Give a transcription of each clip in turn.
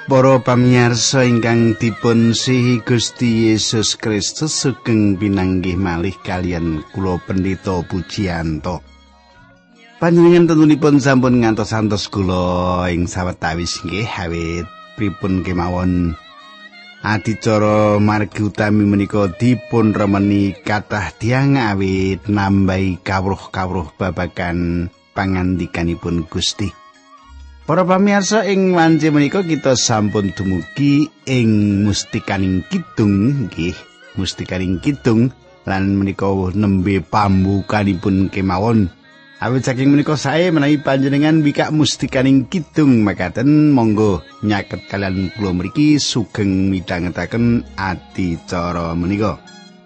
Para pamirsa ingkang dipun sihi Gusti Yesus Kristus sugeng pinanggih malih kalian kula Pendeta Pujiyanto. Panjenengan tentunipun sampun ngantos-antos kula ing sawetawis nggih awit pripun kemawon adicara margi utami menika dipun remeni kathah tiyang awit nambahi kawruh-kawruh babagan pangandikanipun Gusti. Para pamirsa ing wanci menika kita sampun dumugi ing Mustikaning Kidung nggih, Mustikaning Kidung lan menika nembe pambukanipun kemawon. Awit saking menika sae menawi panjenengan bikak Mustikaning Kidung makaten monggo nyaket kalian kula mriki sugeng midhangetaken adicara menika.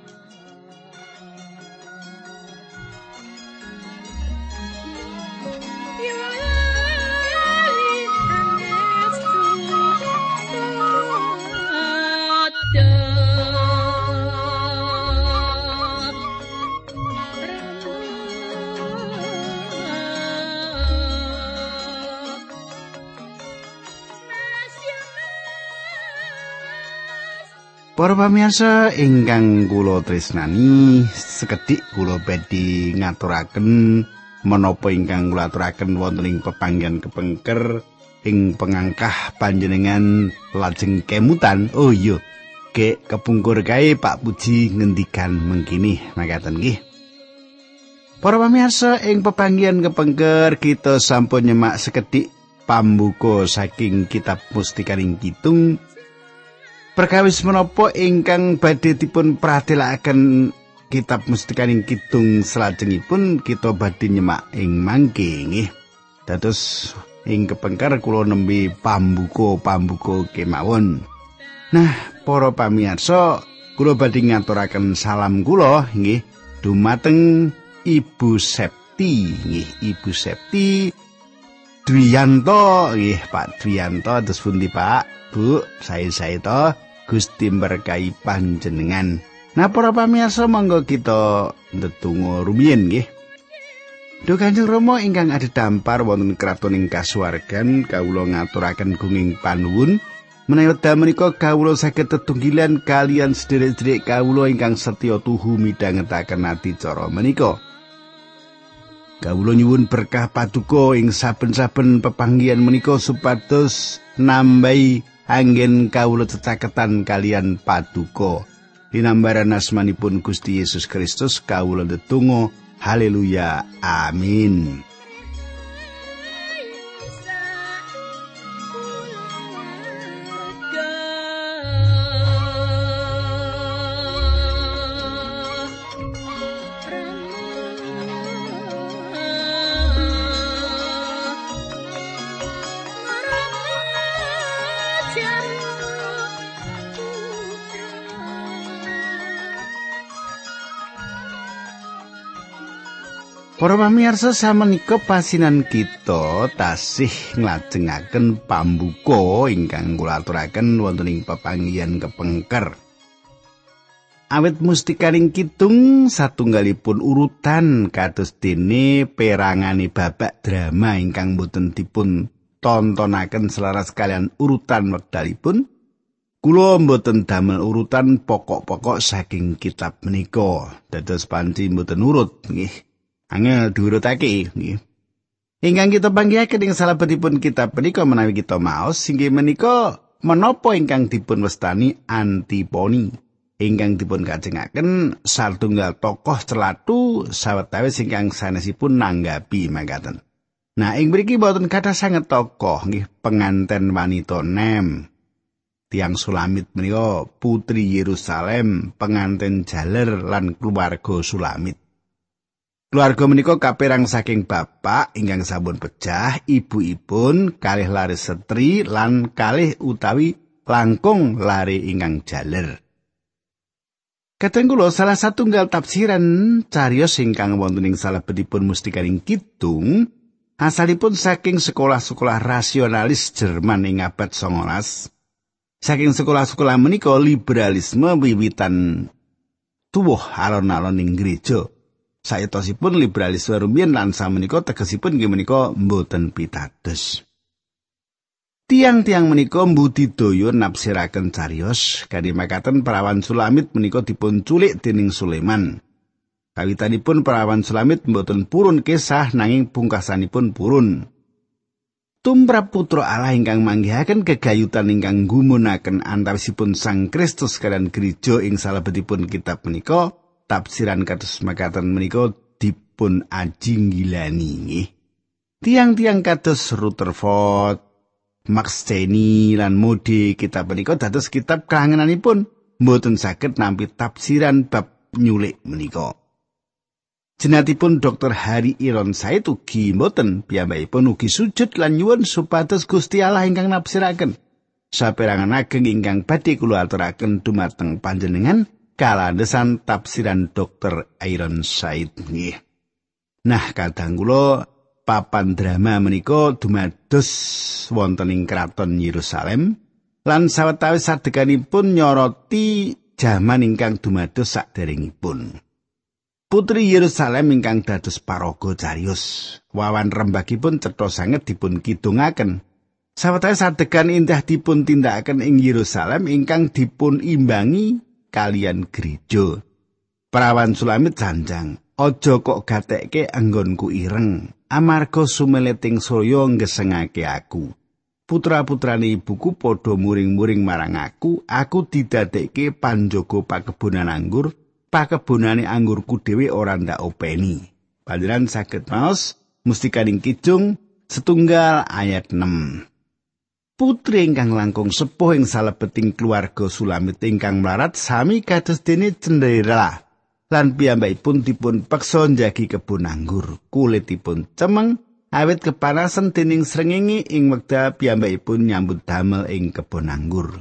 Para pamirsa ingkang kula tresnani, sekedhik kula badhe ngaturaken menapa ingkang kula aturaken wonten ing pepanggihan kepengker ing pengangkah panjenengan lajeng kemutan. Oh iya, ge kepungkur kae Pak Puji ngendikan mengkini makaten nggih. Para pamirsa ing pepanggihan kepengker kita sampun nyemak sekedhik pambuka saking kitab Mustikaning Kidung. Perkawis menapa ingkang badhe dipun pratelaken kitab Mustikaning Kidung salajengipun kita badhe nyemak ing mangke nggih. Dados ing kepengker kula nembe pambuka kemawon. Nah, para pamirsa, kula badhe ngaturaken salam kula nggih dumateng Ibu Septi nggih, Ibu Septi Dwiyanto nggih, Pak Dwiyanto. Terus pundi Pak? Bu, sae-sae to. Gusti berkahi panjenengan. Nah, para pamirsa monggo kita ndedonga rumiyin nggih. Duh Kanjeng Rama ingkang adhedhampar wonten kraton ing kasuwargan, kawula ngaturaken gunging panuwun menawi wekdal menika kawula saged tetunggilan kalian sedherek-sedherek kawula ingkang setya tuhu midhangetaken adicara menika. Kawula nyuwun berkah paduka ing saben-saben pepanggihan menika supados nambahi anggen kawula cecaketan kalian paduka. Dinambaran asmanipun Gusti Yesus Kristus kawula ndedonga. Haleluya. Amin. Para pamirsa samenika pasinan kita tasih nglajengaken pambuka ingkang kula aturaken wonten ing pepanggihan kepengker. Awit Mustikaning Kidung satunggalipun urutan kados dene perangane babak drama ingkang boten dipun tontonaken selaras kalian urutan wekdalipun. Kula mboten damel urutan pokok-pokok saking kitab menika. Dados panci mboten urut nggih. Angel diurutake nggih. Ingkang kita panggihaken ing salebetipun kitab menika menawi kita maos inggih menika menapa ingkang dipun wastani antiponi. Ingkang dipun kajengaken satunggal tokoh celatu sawetawis ingkang sanesipun nanggapi mangkaten. Nah, ing mriki boten kathah sanget tokoh nggih, penganten wanita Nem, tiang Sulamit menika, putri Yerusalem, penganten jaler lan keluarga Sulamit. Keluarga menika kaperang saking bapak ingkang sampun pejah, ibu-ibun kalih lare setri lan kalih utawi langkung lare ingkang jaler. Kateng kula salah satunggal tafsiran cariyos ingkang wonten ing salebetipun Mustikaning Kidung asalipun saking sekolah-sekolah rasionalis Jerman ing abad 19. Saking sekolah-sekolah menika liberalisme wiwitan tuwuh alon-alon ing gereja. Saetosipun liberalisme rumiyin lan samenika tegesipun inggih menika mboten pitados. Tiang-tiang menika mbudidaya nafsiraken cariyos, kanthi makaten Parawan Sulamit menika dipun culik dening Sulaiman. Kawitanipun Parawan Sulamit mboten purun kesah nanging pungkasanipun purun. Tumrap Putra Allah ingkang manggihaken gegayutan ingkang gumunaken antawisipun Sang Kristus kaliyan gereja ing salebetipun kitab menika, tafsiran kados makaten menika dipun ajinggilani. Tiang-tiang kados Rutherford, Max Cheney lan Moody kitab menika dados kitab kahangenanipun mboten saged nampi tafsiran bab nyulik menika. Jenatipun Dr. Harry Ironside ugi mboten, piyambakipun ugi sujud lan nyuwun supados Gusti Allah ingkang nafsiraken saperangan ageng ingkang badhe kula aturaken dumateng panjenengan kalandesan tafsiran Dr. Ironside nggih. Nah, kadang kula papan drama menika dumados wonten ing kraton Yerusalem lan sawetawis sadeganipun nyoroti jaman ingkang dumados saderengipun. Putri Yerusalem ingkang dados paraga cariyos, wawan rembagipun cetha sanget dipun kidungaken. Sawetawis adegan indah dipun tindakaken ing Yerusalem ingkang dipun imbangi kalian gereja. Parawan Sulamit sanjang, "Aja kok gatekke anggonku ireng, amarga sumeleting saya ngesengake aku. Putra-putrane ibuku padha muring-muring marang aku didadekke panjaga pakebunan anggur, pakebunane anggurku dhewe ora ndak openi." Panjenengan saged maos Mustikaning Kidung 1 ayat 6. Putri ingkang langkung sepuh ing salebeting keluarga Sulamit ingkang mlarat sami kados dene Cinderella. Lan piyambakipun dipun peksa njagi kebun anggur. Kulitipun cemeng awit kepanasan dening srengenge ing wekdal piyambakipun nyambut damel ing kebun anggur.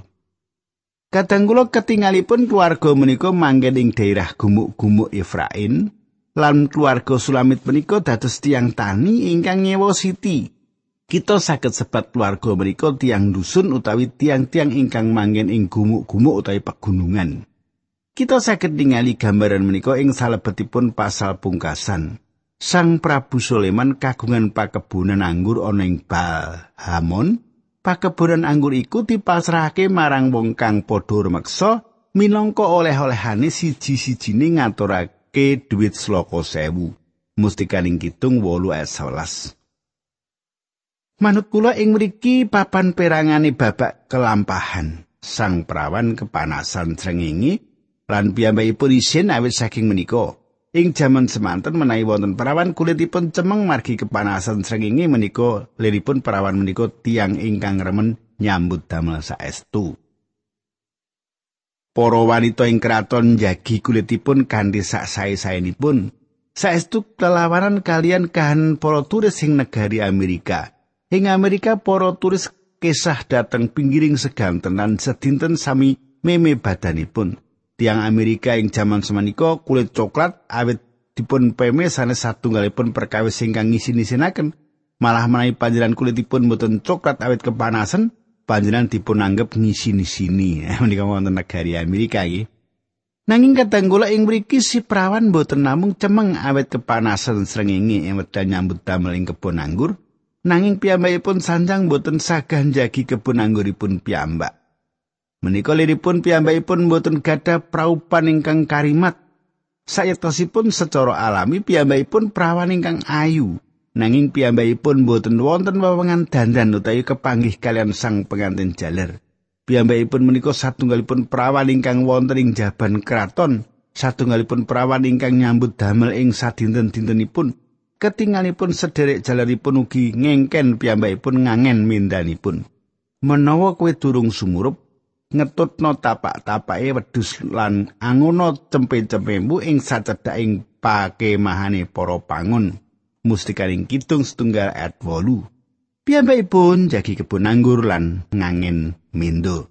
Kadang kula ketingalipun keluarga menika manggen ing daerah gumuk-gumuk Efraim, lan keluarga Sulamit menika dados tiang tani ingkang nyewa siti. Kita saged sebat keluarga menika tiang dusun utawi tiang-tiang ingkang manggen ing gumuk-gumuk utawi pegunungan. Kita saged ningali gambaran menika ing salebetipun pasal pungkasan. Sang Prabu Sulaiman kagungan pakebunan anggur ana ing Baal-Hamon. Pakebunan anggur iku dipasrahake marang wong kang padha rumeksa minangka oleh-olehane siji-sijine ngaturake dhuwit sloka 1000. Mustikaning Kidung 8 ayat 11. Manut kula ing mriki papan perangane babak kelampahan. Sang prawan kepanasan srengenge lan piyambakipun isin awit saking menika. Ing jaman semanten menawi wonten perawan kulitipun cemeng margi kepanasan srengenge menika liripun perawan menika tiang ingkang remen nyambut damel saestu. Para wanita ing kraton njagi kulitipun kanthi sak sae-saenipun. Saestu kelawanan kalian kahan para turis ing negari Amerika. Ing Amerika para turis kesah dateng pinggiring seganten lan sedinten sami meme badanipun. Tiang Amerika ing jaman semanika kulit coklat awit dipun peme sanes satunggalipun perkawis ingkang ngisin-isinaken. Malah menawi panjenengan kulitipun boten coklat awit kepanasan, panjenengan dipun anggep ngisin-isini. Menika wonten negari Amerika iki. Nanging kadang kula ing mriki si prawan boten namung cemeng awit kepanasan srengenge ing wekdal nyambut damel ing kebon anggur, nanging piyambakipun sanjang boten sagah njagi kebon angguripun piyambak. Menika liripun piyambakipun boten gadah praupan ingkang karimat. Sayektasipun secara alami piyambakipun prawan ingkang ayu, nanging piyambakipun boten wonten wewengan dandan utawi kepanggih kalian sang pengantin jaler. Piyambakipun menika satunggalipun prawan ingkang wonten ing jaban kraton, satunggalipun prawan ingkang nyambut damel ing sadinten-dintenipun. Ketingalipun sederek jaleripun ugi ngengken piyambakipun ngangen mindanipun. Menawa kowe durung sumurup, ngetutno tapak-tapake wedhus lan angono cempe-cempemu ing sacedhaking pakemahane para pangun. Mustikaning Kidung 1 ayat 8. Piyambakipun jagi kebon anggur lan ngangen mindo.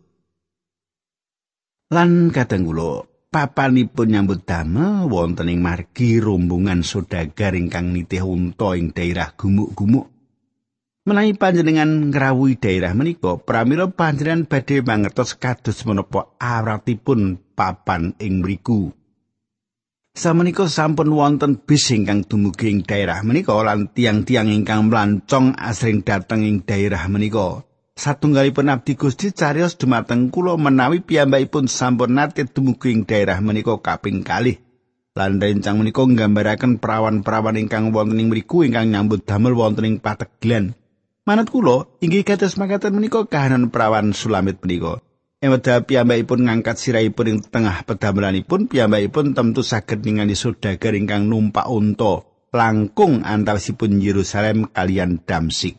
Lan kadang kula papanipun nyambut damel wonten ing margi rombongan saudagar ingkang nitih unta ing daerah gumuk-gumuk. Menawi panjenengan ngrawuhi daerah menika, pramila panjenengan badhe mangertos kados menapa awratipun papan ing mriku. Samenika sampun wonten bis ingkang dumugi ing daerah menika lan tiang-tiang ingkang mlancong asring dhateng ing daerah menika. satunggalipun abdi Gusti cariyos dumateng kula menawi piyambakipun sampun nate dumugi ing daerah menika kaping kalih. Lan rencang menika nggambaraken prawan-prawan ingkang wonten ing mriku ingkang nyambut damel wonten ing pateglan. Manut kula inggih kados makaten menika kahanan prawan Sulamit menika. Wekdal piyambakipun ngangkat sirahipun ing tengah pedamelanipun, piyambakipun tentu saged ningali saudagar ingkang numpak unta langkung antawisipun Yerusalem kaliyan Damsik.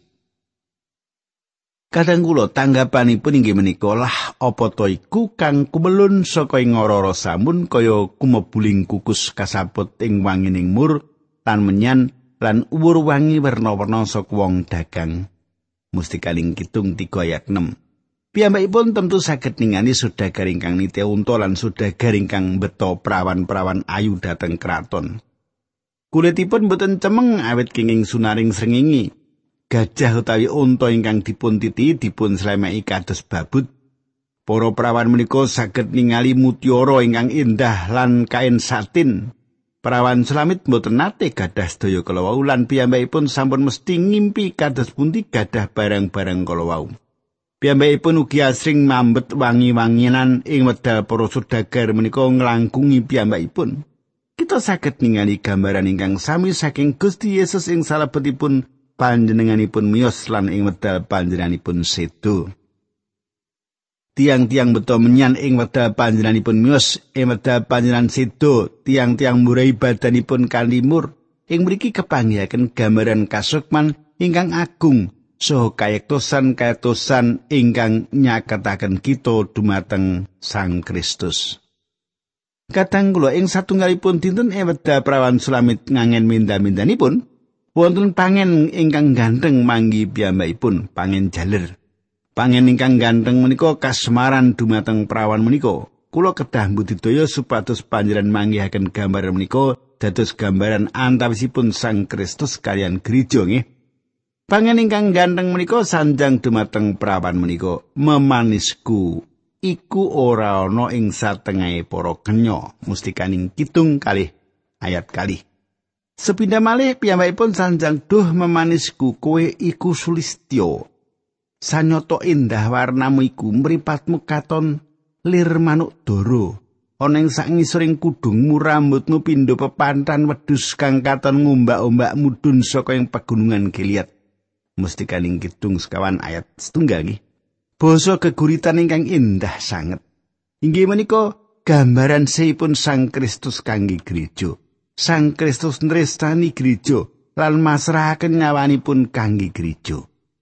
Kadang kula tanggapanipun inggih menika lah apa to iku kang kumelun saka ing ora samun kaya kumebuling kukus kasaput ing wangining mur lan menyan lan uwur wangi werna-werna saka wong dagang. Mustikaning Kidung 3 ayat 6. Piyambakipun tentu saged ningali saudagar ingkang nitya unta lan saudagar ingkang beto prawan-prawan ayu dhateng kraton. Kulitipun boten cemeng awit kenging sunaring srengenge. Gajah utawi unta ingkang dipun titi dipun slemeki kados babut. Para prawan menika saged ningali mutiara ingkang indah lan kain satin. Prawan Sulamit boten nate gadah sedaya kala wau lan piyambakipun sampun mesti ngimpi kados pundi gadah barang-barang kala wau. Piyambakipun ugi asring mambet wangi-wanginan ing wedal para saudagar menika nglangkungi piyambakipun. Kita saged ningali gambaran ingkang sami saking Gusti Yesus ing salebetipun panjenenganipun miyos lan ing wedal panjenenganipun sedo. Tiang-tiang beto menyan ing wedal panjenenganipun miyos, ing wedal panjenengan sedo, tiang-tiang murai badanipun kanthi mur. Ing mriki kepanggihaken gambaran kasukman ingkang agung. So kayektosan ingkang nyaketaken kita dumateng Sang Kristus. Kadang kula ing satunggalipun dinten wedal prawan Sulamit ngangen minda-mindanipun wonten pangen ingkang ganteng manggi piyambakipun, pangen jaler. Pangen ingkang ganteng menika kasemaran dumateng prawan menika. Kula kedah mbudidaya supados panjenengan manggihaken gambaran menika dados gambaran antawisipun Sang Kristus kaliyan gereja nggih. Pangen ingkang ganteng menika sanjang dumateng prawan menika, memanisku iku ora ana ing satengahe para kenya. Mustikaning Kidung 2 ayat 2. Sepindah malih piyambakipun sanjang duh memanisku kowe iku sulistya. Sanyata indah warnamu iku mripatmu katon lir manuk dara. Ana ing sak ngisoring kudungmu rambutmu pindho pepantan wedhus kang katon ngombak-ombak mudhun saka ing pegunungan Gilead. Mustikaning Kidung 1 ayat 1 nggih. Basa geguritan ingkang indah sanget. Inggih menika gambaran seipun Sang Kristus kangge gereja. Sang Kristus nrestani gereja lan masrahaken nyawanipun kangge gereja.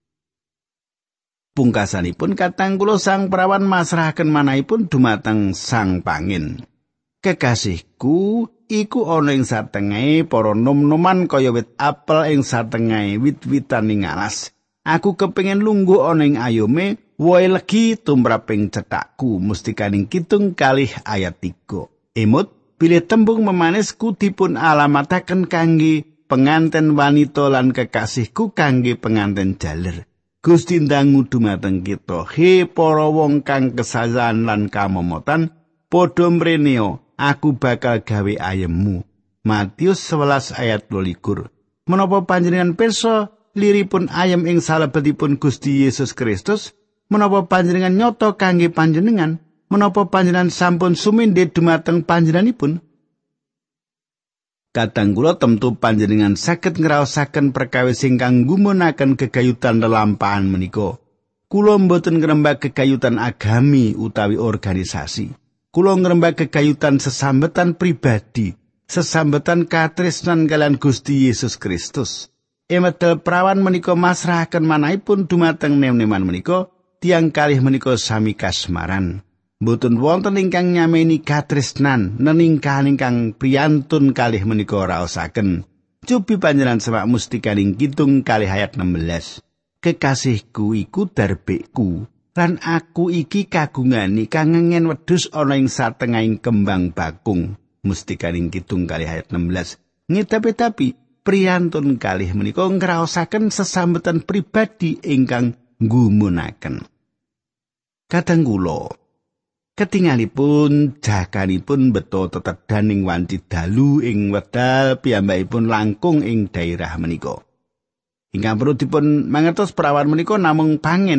Pungkasanipun katang kula sang prawan masrahaken manahipun dumateng Sang Pangin. Kekasihku iku ana ing satengahe para nom-noman kaya wit apel ing satengahe wit-witan ing alas. Aku kepengin lungguh ana ing ayome, woe legi tumraping cethakku. Mustikaning Kidung 2 ayat 3. Emut bilih tembung memanisku dipun alamataken kangge penganten wanita lan kekasihku kangge penganten jaler. Gusti ndangu dumateng kita, he para wong kang kesayan lan kamomotan, padha mreneo, aku bakal gawe ayemmu. Matius 11 ayat 22. Menapa panjenengan pirsa liripun ayem ing salebetipun Gusti Yesus Kristus? Menapa panjenengan nyoto kangge panjenengan? Menapa panjenengan sampun sumindhih dumateng panjenenganipun? Kadang kula temtu panjenengan saged ngraosaken perkawis ingkang ngumunaken gegayutan lelampahan menika. Kula mboten ngrembak gegayutan agami utawi organisasi. Kula ngrembak gegayutan sesambetan pribadi, sesambetan katresnan kaliyan Gusti Yesus Kristus. Emedal prawan menika masrahaken manahipun dumateng nem-neman menika, tiang kalih menika sami kasmaran. Mboten wonten ingkang nyameni katresnan neningkahan ingkang priyantun kalih menika raosaken. Cobi panjenengan semak Mustikaning Kidung 2 ayat 16. Kekasihku iku darbekku, lan aku iki kagungani kang ngengen wedhus ana ing satengahing kembang bakung. Mustikaning Kidung 2 ayat 16. Ngetapi priyantun kalih menika ngraosaken sesambetan pribadi ingkang nggumunaken. Kadang kula ketingalipun jakanipun beto tetedan ing wanci dalu ing wedal piyambakipun langkung ing daerah menika. Ingkang perlu dipun mangertos prawan menika namung pangen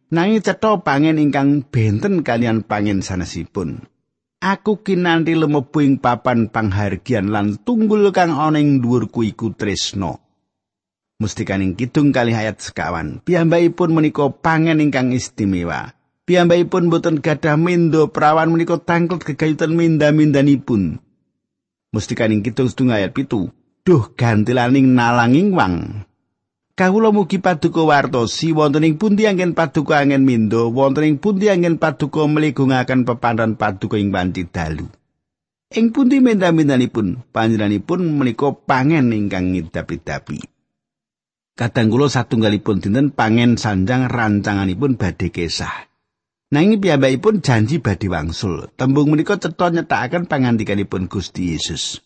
nanging cetha pangen ingkang benten kalian pangen sanesipun. Aku kinanti lumebu ing papan panghargyan lan tunggul kang ana ing dhuwurku iku tresna. Mustikaning kidung kalih ayat sekawan. Piyambakipun menika pangen ingkang istimewa. Piyambakipun boten gadah mindo prawan menika tangklet gegayutan minda-mindanipun. Mustikaning kidung setunggal ayat 7. Duh gantilaning nalanging wang. Kawula mugi paduka wartosi wonten ing pundi anggen paduka anggen mindo, wonten ing pundi anggen paduka mlegungaken pepandan paduka ing wanci dalu. Ing pundi minda-mindanipun panjenenganipun menika pangen ingkang ngidapi-dapi. Kadang kula satunggalipun dinten pangen sanjang rancanganipun badhe kesah. Nanging piyambakipun janji badhe wangsul. Tembung menika cetha nyethakaken pangandikanipun Gusti Yesus.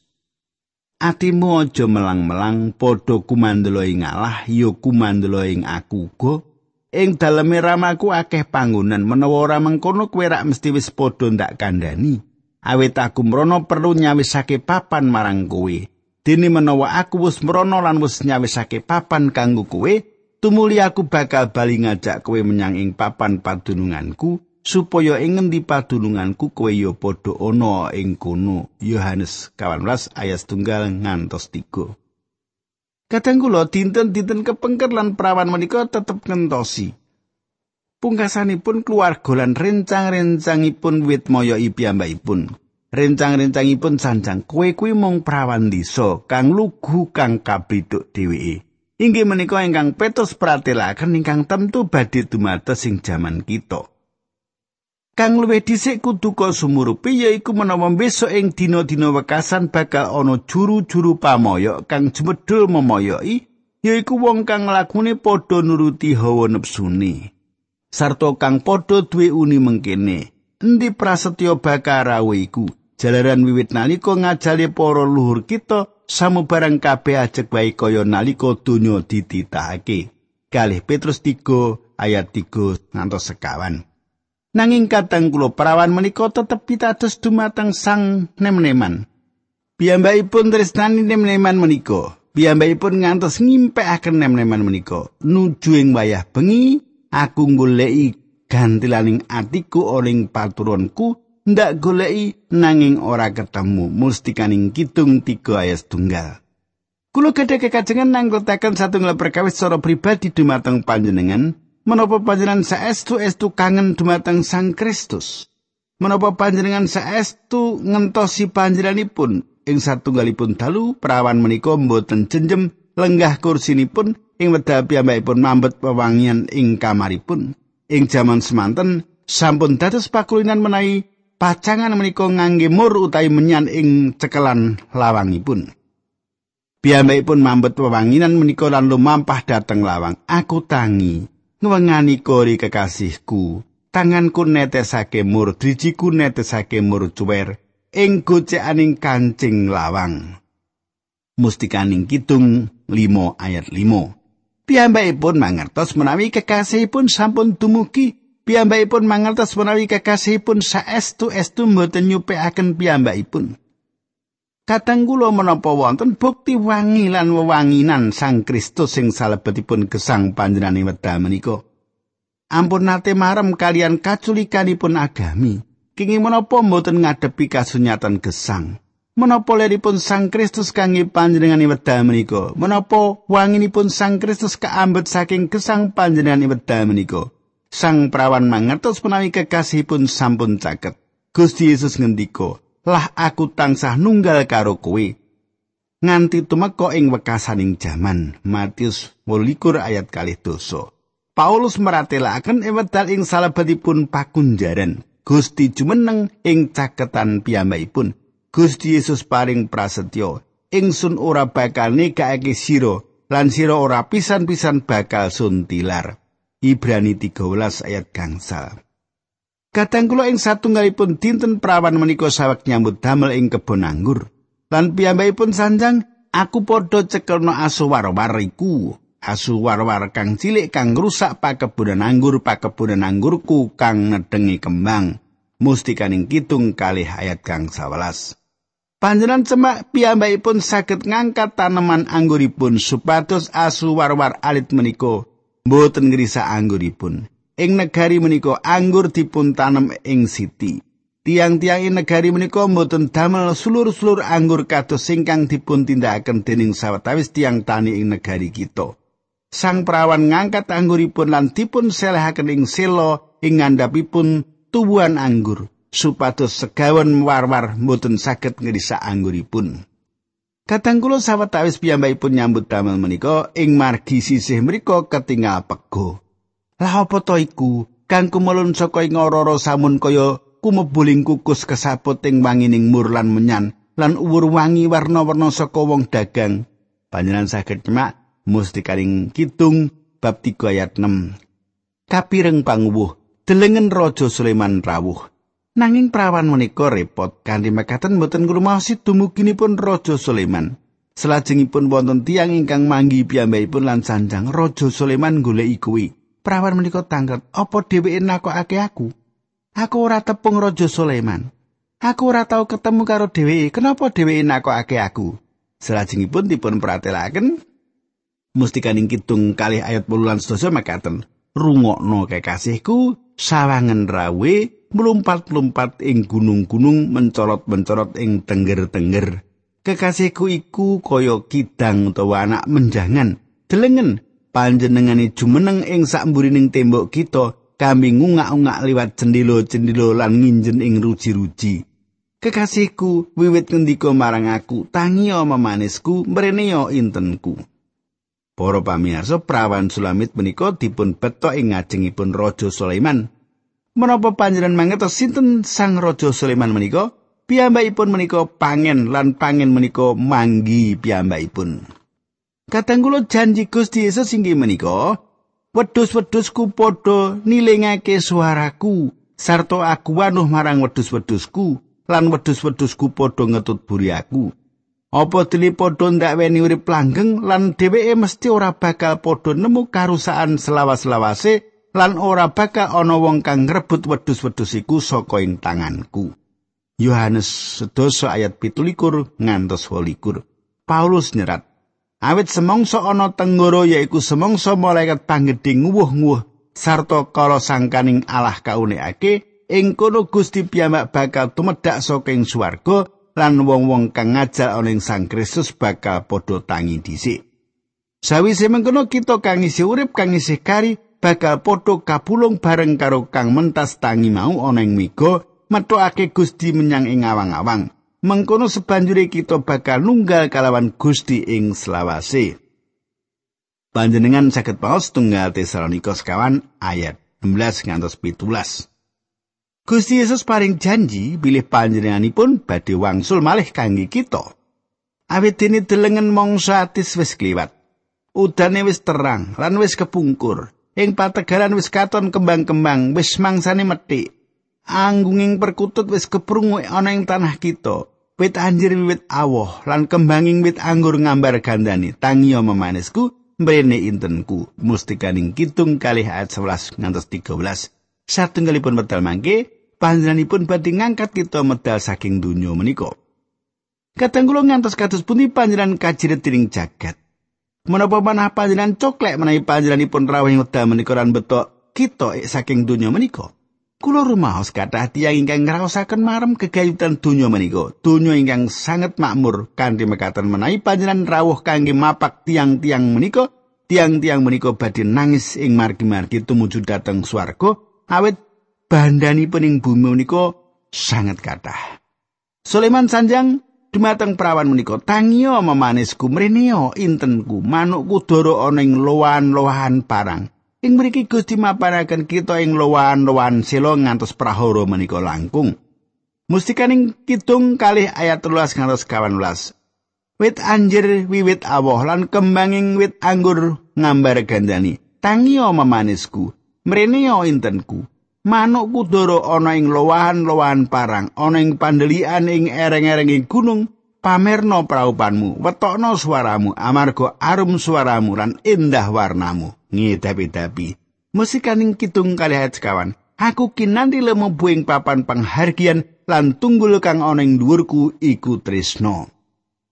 Atimu aja melang-melang padha kumandela ing Allah ya kumandela ing aku uga. Ing daleme ramaku akeh panggonan menawa ora mengkono kowe rak mesti wis padha ndak kandhani. Awit aku mrono perlu nyawisake papan marang kowe. Dene menawa aku wis mrono lan wis nyawisake papan kanggo kowe, tumuli aku bakal bali ngajak kowe menyang ing papan padununganku supaya ing ngendi padununganku kowe ya padha ana ing kono. Yohanes 18 ayat 1 ngantos 3. Kadang kula dinten-dinten kepengker lan prawan menika tetep ngentosi. Pungkasanipun keluarga lan rencang-rencangipun wit moyoki piyambakipun. Rencang-rencangipun sanjang kowe kuwi mung prawan desa kang lugu kang kabriduk dheweke. Inggih menika ingkang Petrus pratelaken ingkang temtu badhe dumados ing jaman kita. Kang luwih dhisik kudu sumurupi yaiku menawa besok ing dina-dina wekasan bakal ana juru-juru pamoyok kang jumedhul memoyoki yaiku wong kang lakune padha nuruti hawa nepsune. Sarta kang padha duwe uni mengkene. Endi prasetya bakal rawuh iku? Jalaran wiwit nalika ngajali para luhur kita samubarang kabeh ajeg wae kaya nalika donya dititahake. Kalih Petrus 3 ayat 3 ngantos 5. Nanging kadang kula prawan menika tetep pitados dumateng Sang Nem-neman. Piyambakipun tresnani Nem-neman menika. Piyambakipun ngantos ngimpekaken Nem-neman menika. Nuju ing wayah bengi aku goleki gantilaning atiku oning paturonku. Ndak goleki nanging ora ketemu. Mustikaning kidung 3 ayat 1. Kula gadhah kekajengan nanggetaken satunggal perkawis secara pribadi dumateng panjenengan menapa panjenengan saestu-estu kangen dumateng Sang Kristus. Menapa panjenengan saestu ngentosi panjenenganipun ing satunggalipun dalu prawan menika mboten jenjem lenggah kursinipun ing wedal piyambakipun mambet wewangian ing kamaripun. Ing jaman semanten sampun dados pakulinan menawi pacangan menika ngangge mur utawi menyan ing cekelan lawangipun. Piyambakipun mambet wewanginan menika lan lumampah dhateng lawang. Aku tangi ngwengani kori kekasihku. Tanganku netesake mur, drijiku netesake mur cuwer ing gocekaning kancing lawang. Mustikaning kidung 5 ayat 5. Piyambakipun mangertos menawi kekasihipun sampun dumugi. Piyambakipun mangertos menawi kekasihipun saestu-estu mboten nyupekaken piyambakipun. Kadang kula menapa wonten bukti wangi lan wewanginan Sang Kristus sing salebetipun gesang panjenenganing wedal menika. Ampun nate marem kalian kaculikanipun agami. Kenging menapa mboten ngadepi kasunyatan gesang. Menapa leripun Sang Kristus kangge panjenenganing wedal menika? Menapa wanginipun Sang Kristus kaambet saking gesang panjenenganing wedal menika? Sang prawan mangertos menawi kekasihipun sampun caket. Gusti Yesus ngendika, "Lah aku tansah nunggal karo kowe nganti tumeka ing wekasaning jaman." Matius 28 ayat 2. Paulus meratelaken wedal ing salebetipun pakunjaran. Gusti jumeneng ing caketan piyambakipun. Gusti Yesus paring prasetya. Ingsun ora bakal negakake sira lan sira ora pisan-pisan bakal suntilar. Ibrani 13 ayat gangsal. Kadang kula ing satunggalipun dinten prawan menika saweg nyambut damel ing kebon anggur. Lan piyambakipun sanjang aku padha cekelno asu war-war iku. Asu war-war kang cilik kang ngrusak pakebunan anggurku kang nedhengi kembang. Mustikaning kidung 2 ayat 11. Panjenengan cemak piyambakipun saged ngangkat taneman angguripun supados asu war-war alit menika mboten ngrisak angguripun. Ing negari menika anggur dipun tanem ing siti. Tiang-tiang ing negari menika mboten damel sulur-sulur anggur kados ingkang dipun tindakaken dening sawetawis tiang tani ing negari kita. Sang perawan ngangkat angguripun lan dipun selehaken ing sela ing ngandhapipun tubuhan anggur, supados segawon war-war mboten saged ngrisak angguripun. Kadang kula sawetawis piyambakipun nyambut damel menika ing margi sisih mriku ketingal pego. Lah apa to iku? Kang kumelun saka ing ora samun kaya kumebuling kukus kesaput ing wangining mur lan menyan lan uwur wangi warna-warna saka wong dagang. Panjenengan saged nyemak Mustikaning Kidung bab 3 ayat 6. Kapireng panguwuh, delengen Raja Sulaiman rawuh. Nanging prawan menika repot kanthi mekaten boten ngrumaosi dumuginipun Raja Sulaiman. Salajengipun wonten tiyang ingkang manggi piyambakipun lan sanjang Raja Sulaiman goleki kuwi. Prawan menika tanglet, apa dheweke nakokake aku? Aku ora tepung Raja Sulaiman. Aku ora tau ketemu karo dheweke. Kenapa dheweke nakokake aku? Salajengipun dipun pratelaken Mustikaning Kidung 2 ayat 8 lan 11 mekaten. Rungokno kekasihku, sawangen rawe mlumpat-mlumpat ing gunung-gunung, mencorot-mencorot ing tengger-tengger. Kekasihku iku kaya kidang utawa anak menjangan. Delengen panjenengane jumeneng ing sakmburining tembok kita, kami ngungak-ungak liwat cendhela-cendhela lan nginjen ing ruji-ruji. Kekasihku wiwit ngendika marang aku, tangiya memanisku, mrene intenku. Para pamirsa, prawan Sulamit menika dipun beto ing ngajengipun Raja Sulaiman. Menapa panjenengan mangertos sinten Sang Raja Sulaiman menika? Piyambakipun menika pangen lan pangen menika manggi piyambakipun. Kadang kula janji Gusti Yesus inggih menika, wedhus-wedhusku padha nilingake suaraku, sarta aku wanuh marang wedhus-wedhusku, lan wedhus-wedhusku padha ngetut buri aku. Apa dene padha ndak weni urip langgeng lan dheweke mesti ora bakal padha nemu karusaan selawas-lawase lan ora bakal ana wong kang ngrebut wedhus-wedhus iku saka ing tanganku. Yohanes 10 ayat 17 ngantos 28. Paulus nyerat, awit semangsa ana tenggara yaiku semangsa malaikat panggedhe nguwuh-nguwuh sarta kala sangkaning Allah kaunekake, ing kono Gusti piyambak bakal tumedhak saking swarga lan wong-wong kang ngajak ana ing Sang Kristus bakal padha tangi dhisik. Sawise mengkono kita kang isih urip kang isih kari bakal padha kapulung bareng karo kang mentas tangi mau ana ing mega metokake Gusti menyang ing awang-awang. Mengkono sebanjure kita bakal nunggal kalawan Gusti ing selawase. Panjenengan saged maos tunggal Tesalonika 1 ayat 16 ngantos 17. Gusti Yesus paring janji bilih panjenenganipun badhe wangsul malih kangge kita. Awit dene delengen mangsa atis wis kliwat. Udane wis terang lan wis kepungkur. Ing pategaran wis katon kembang-kembang wis mangsane methik. Anggunging perkutut wis keprungu ana ing tanah kita. Wit anjir wiwit awoh lan kembanging wit anggur ngambar gandani. Tangiya memanisku, mrene intenku. Mustikaning Kidung 2 ayat 11 ngantos 13. Satunggalipun medal mangke panjenenganipun badhe ngangkat kita medal saking donya menika. Kadang kula ngantos kados pundi panjenengan kajiret dening jagat. Menapa manah panjenengan coklek menawi panjenenganipun rawuh medal menika lan betok kita saking donya menika. Kula rumaos kathah tiyang ingkang ngraosaken marem gegayutan donya menika. Donya ingkang sanget makmur kanthi mekaten menawi panjenengan rawuh kangge mapak tiang-tiang menika, tiang-tiang menika badhe nangis ing margi-margi tumuju dhateng swarga awit bandhanipun ing bumi menika sanget kathah. Sulaiman sanjang dumateng prawan menika, tangiya memanisku, mrene intenku, manukku dara ana ing lowahan-lowahan parang. Ing mriki Gusti maparaken kita ing lowahan-lowahan sela ngantos prahara menika langkung. Mustikaning Kidung 2 ayat 13 ngantos 18. Wit anjir wiwit awoh lan kembanging wit anggur ngambar gandani. Tangiya memanisku, mrene intenku. Manukku dara ana ing lowahan-lowahan parang, ana ing pandelikan ing ereng-erenging gunung, pamerna praupanmu, wetokno swaramu, amarga arum swaramu lan indah warnamu. Ngedapi-dapi. Mustikaning Kidung 2 ayat 1. Aku kinanti lemebu ing papan panghargian lan tunggul kang ana ing dhuwurku iku tresna.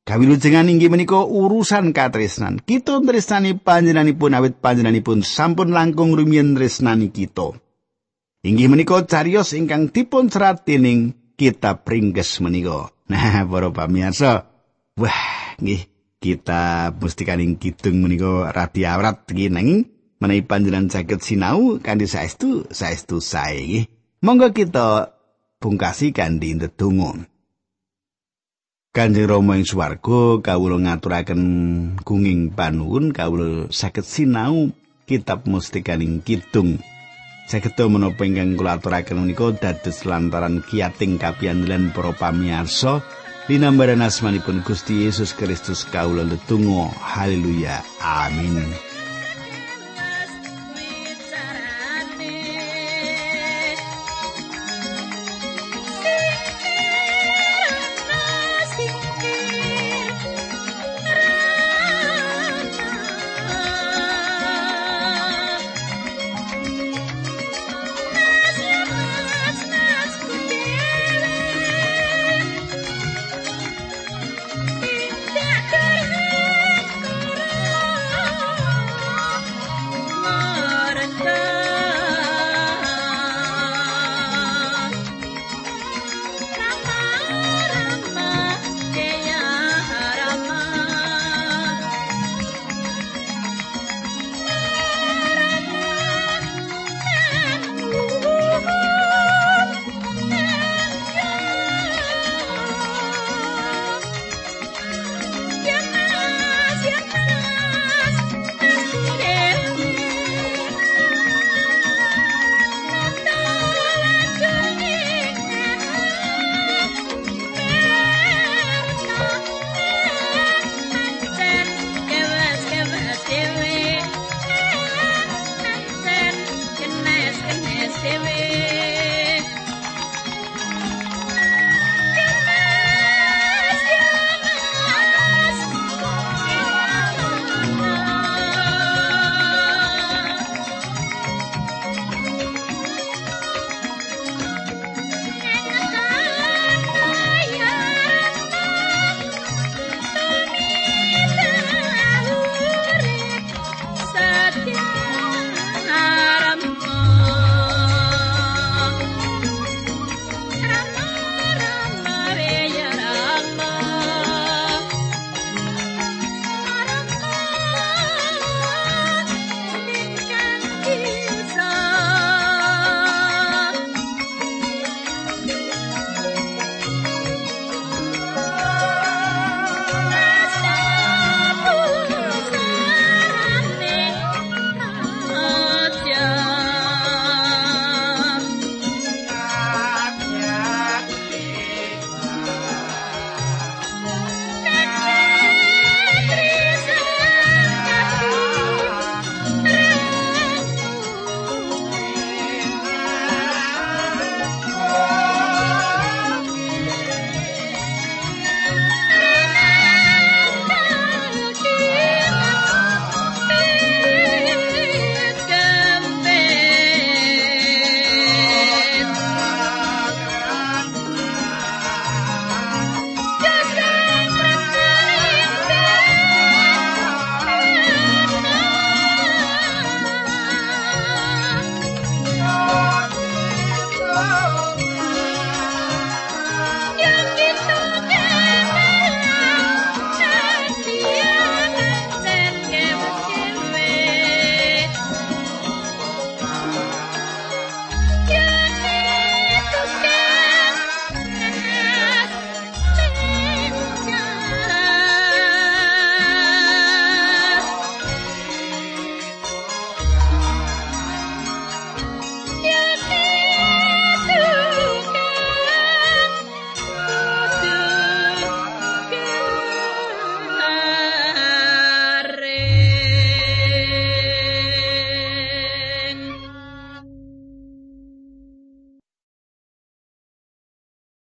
Kawilujengan inggih menika urusan katresnan. Kita tresnani panjenenganipun awit panjenenganipun sampun langkung rumiyin tresnani kita. Inggih menika cariyos ingkang dipun serat dening kitab Ringkes menika. Nah, para pamirsa, wah, nggih kita mustikaning kidung menika radi awrat nggih nanging menawi panjenengan saged sinau kanthi saestu sae nggih. Monggo kita pungkasi kanthi ndedonga. Kanjeng Rama ing swarga kawula ngaturaken gunging panuwun kawula saged sinau kitab mustikaning kidung. Saged menapa ingkang kula aturaken menika dados lantaran kiyating kapiyandelan para pamirsa linambaran asmanipun Gusti Yesus Kristus kawula ndedonga. Haleluya. Amin.